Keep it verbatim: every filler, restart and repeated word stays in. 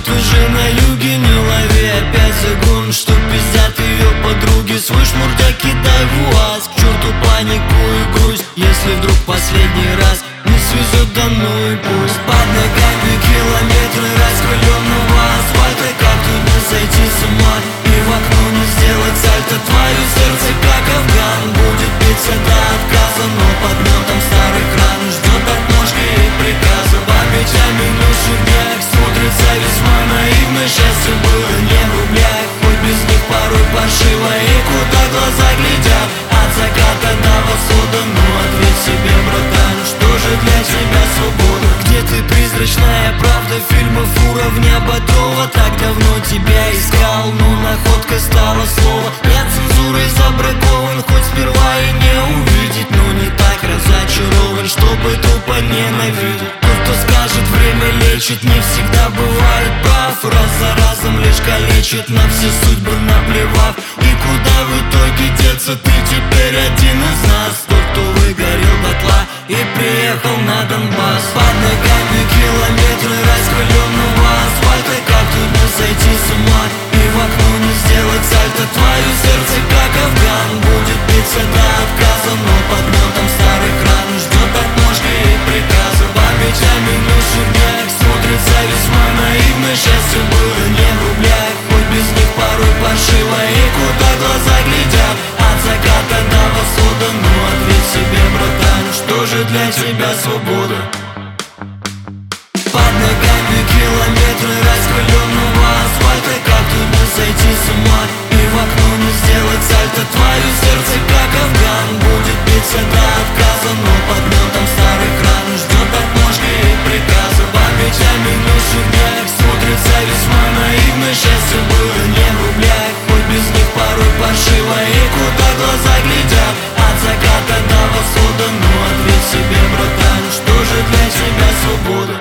Пишет уже на юге, не лови опять загон, что пиздят ее подруги. Свой шмурдяк кидай в УАЗ, к черту панику и грусть. Если вдруг последний раз не свезет, да ну и пусть. Под ногами километры раскаленного асфальта, как тут не сойти с ума и в окно не сделать сальто. Твое сердце как афган будет биться до отказа, но под гнетом старых ран ждет отмашки и приказа. Память о минувших днях смотрится весьма наивно. Счастье было не в рублях, хоть без них порой паршиво. И куда глаза глядят, от заката до восхода. Ну ответь себе, братан, что же для тебя свобода? Где ты, призрачная правда фильмов уровня Бодрова? Так давно тебя искал, но находкой стало слово. Я цензурой забракован, хоть сперва и не увидеть, но не так разочарован, чтобы тупо ненавидеть. Тот, кто скажет, время лечит, не всегда бывает прав. Раз за разом лишь калечит, на все судьбы наплевав. И куда в итоге деться, ты теперь один из нас. Тот, кто выгорел дотла и приехал на Донбасс. Под ногами километры раскаленного асфальта, как тут не сойти с ума и в окно не сделать сальто. Твое сердце как афган будет биться до отказа, но под гнетом старых ран ждет отмашки и приказа. Память о минувших днях смотрится весьма наивно. Счастье было не в рублях, хоть без них порой паршиво. И куда глаза глядят, от заката до восхода. Ну ответь себе, братан, что же для тебя свобода? Под ногами километры раскаленного асфальта, как тут не сойти с ума и в окно не сделать сальто. Твое сердце как афган будет биться до отказа, но под гнетом старых ран ждет отмашки и приказа. Память о минувших днях смотрится весьма наивно. Счастье было не в рублях, хоть без них порой паршиво. И куда глаза глядят, от заката до восхода. Ну ответь себе, братан, что же для тебя свобода?